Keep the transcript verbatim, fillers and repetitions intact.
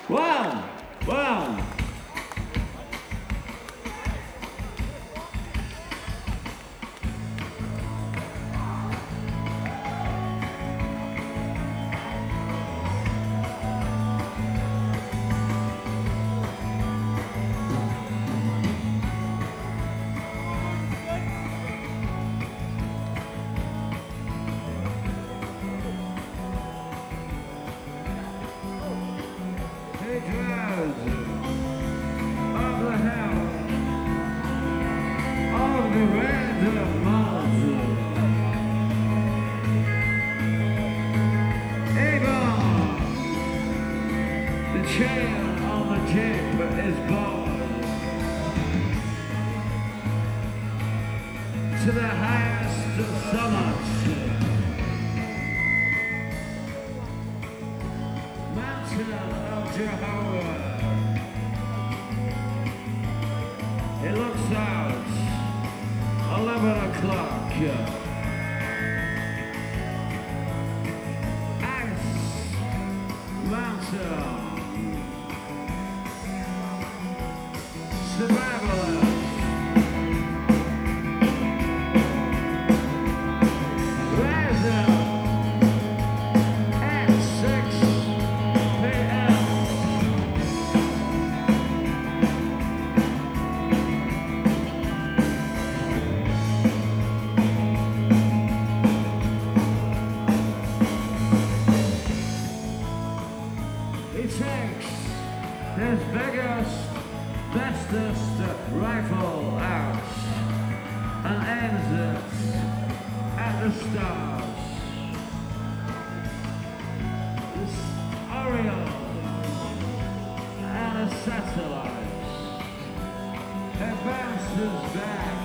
One, one. Drowns of the hell of the random monster. Avon, the chain on the jib is born to the highest of summits. Mountain of Jehovah. It looks out, eleven o'clock. Ice Mountain. Survivalist. He takes his biggest, bestest rifle out and aims it at the stars. This Orion and a satellite. It bounces back